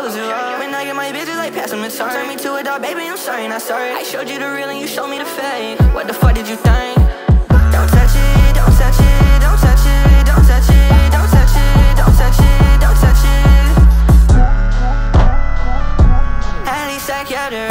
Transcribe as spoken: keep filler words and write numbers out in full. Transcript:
close it up. When I get my bitches, like pass them a turn. Turn me to a dog, baby, I'm sorry, not sorry. I showed you the real and you showed me the fake. What the fuck did you think? Don't touch it, don't touch it, don't touch it, don't touch it, don't touch it, don't touch it, don't touch it. At least I kept it